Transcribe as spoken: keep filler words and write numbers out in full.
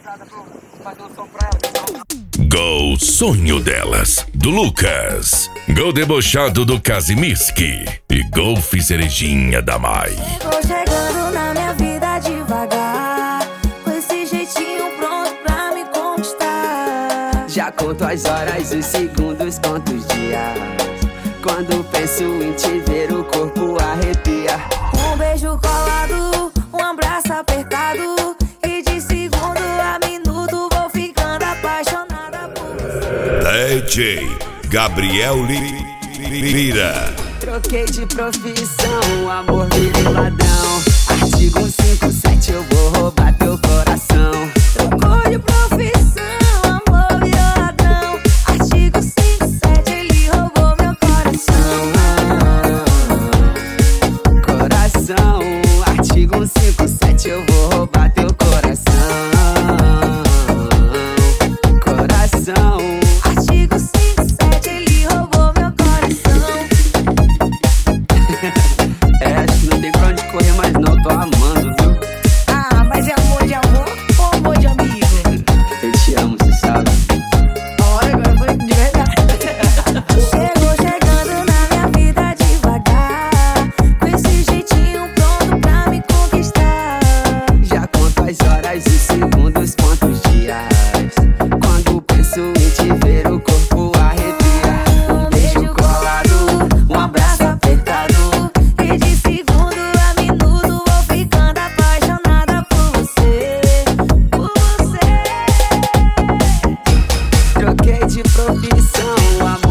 Gol Sonho Delas, do Lucas. Gol Debochado, do Kazimiski. E Gol Cerejinha, da Mai. Chegou chegando na minha vida devagar, com esse jeitinho pronto pra me conquistar. Já conto as horas, os segundos, conto os dias. Quando penso em te ver, o corpo arrepia. Um beijo colado, um abraço apertado, e de segundo a minuto vou ficando apaixonada por você. D J Gabriel Lira. Troquei de profissão, amor virei ladrão. Artigo cento e cinquenta e sete, eu vou roubar teu coração. Trocou de profissão, amor virou ladrão. Artigo cento e cinquenta e sete, ele roubou meu coração. Coração, artigo cento e cinquenta e sete, eu vou roubar teu coração. Coração, Artigo cento e cinquenta e sete, ele roubou meu coração. é, acho que não tem pra onde correr mais não, tô amando, viu? Ah, mas é amor de amor ou amor de amigo? Eu te amo, cê sabe. Olha, agora foi de verdade. Chegou chegando na minha vida devagar, com esse jeitinho pronto pra me conquistar. Já conto as horas, os segundos, conto os dias. Quando penso em te ver, o corpo arrepia. Um beijo colado, um abraço apertado, E de segundo a minuto vou ficando apaixonada por você, por você. troquei de profissão, amor